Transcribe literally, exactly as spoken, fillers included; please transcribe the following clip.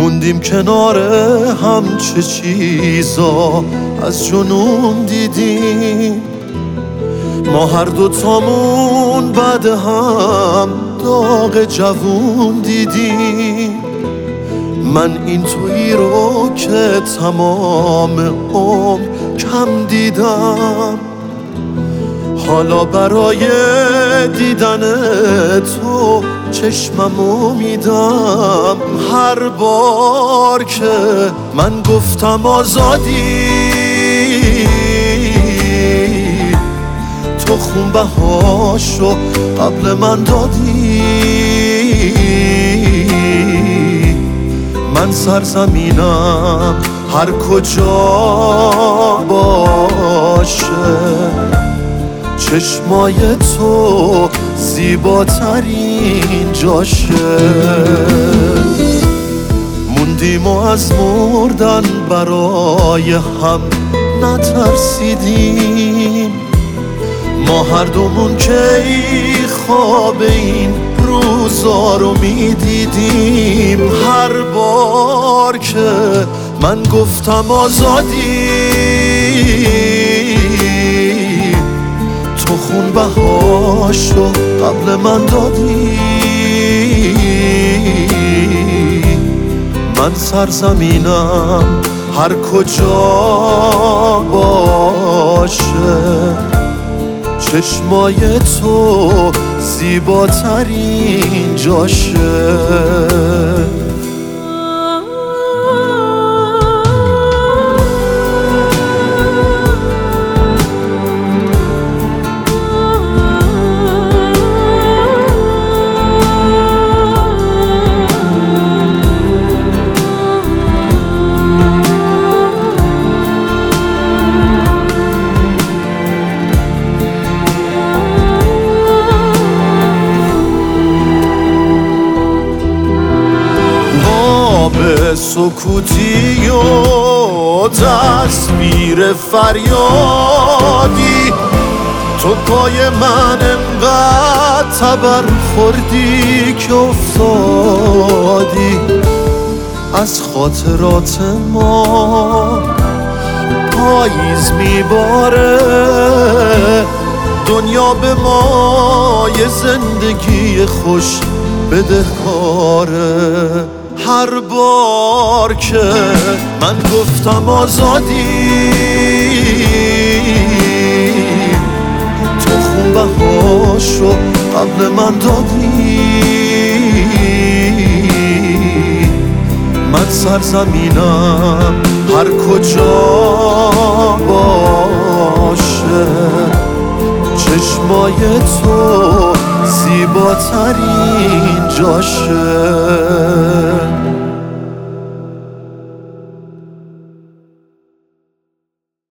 موندیم کنار هم، چه چیزا از جنون دیدیم. ما هر دوتامون بعد هم داغ جوون دیدیم. من این تویی رو که تمام عمر کم دیدم، حالا برای دیدن تو چشممو میدم. هر بار که من گفتم آزادی، تو خونبهاشو قبل من دادی. من سرزمینم هر کجا باشه، چشمای تو زیباترین جاشه. موندیم و از مردن برای هم نترسیدیم. ما هر دومون کی خواب این روزا رو میدیدیم. هر بار که من گفتم آزادی، تو خونبهاشو قبل من دادی. من سرزمینم هر کجا باشه، چشمای تو زیباترین جاشه. به سکوتی و تصویر فریادی، تو پای من انقدر تبر خوردی که افتادی. از خاطرات ما پاییز میباره، دنیا به ما یه زندگی خوش بدهکاره. هر بار که من گفتم آزادی، تو خونبهاشو قبل من دادی. من سرزمینم هر کجا باشه، چشمای تو زیباترین جاشه.